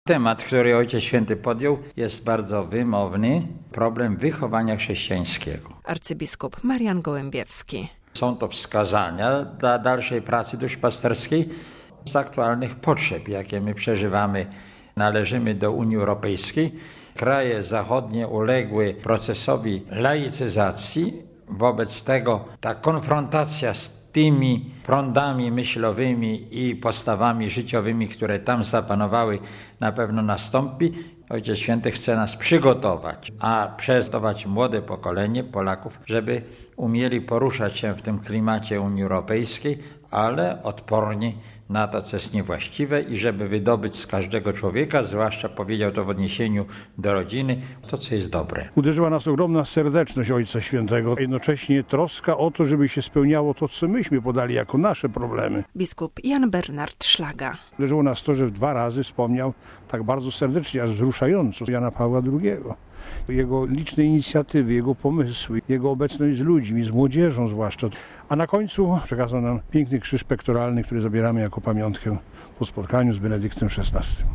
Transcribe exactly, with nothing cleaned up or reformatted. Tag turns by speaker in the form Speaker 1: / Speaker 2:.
Speaker 1: Temat, który Ojciec Święty podjął, jest bardzo wymowny. Problem wychowania chrześcijańskiego.
Speaker 2: Arcybiskup Marian Gołębiewski.
Speaker 1: Są to wskazania dla dalszej pracy duszpasterskiej z aktualnych potrzeb, jakie my przeżywamy. Należymy do Unii Europejskiej. Kraje zachodnie uległy procesowi laicyzacji. Wobec tego ta konfrontacja z tymi prądami myślowymi i postawami życiowymi, które tam zapanowały, na pewno nastąpi. Ojciec Święty chce nas przygotować, a przygotować młode pokolenie Polaków, żeby umieli poruszać się w tym klimacie Unii Europejskiej, ale odporni na to, co jest niewłaściwe i żeby wydobyć z każdego człowieka, zwłaszcza powiedział to w odniesieniu do rodziny, to, co jest dobre.
Speaker 3: Uderzyła nas ogromna serdeczność Ojca Świętego, a jednocześnie troska o to, żeby się spełniało to, co myśmy podali jako nasze problemy.
Speaker 2: Biskup Jan Bernard Szlaga.
Speaker 3: Uderzyło nas to, że dwa razy wspomniał tak bardzo serdecznie, aż wzruszająco Jana Pawła drugiego. Jego liczne inicjatywy, jego pomysły, jego obecność z ludźmi, z młodzieżą zwłaszcza. A na końcu przekazał nam piękny krzyż pektoralny, który zabieramy jako pamiątkę po spotkaniu z Benedyktem szesnastym.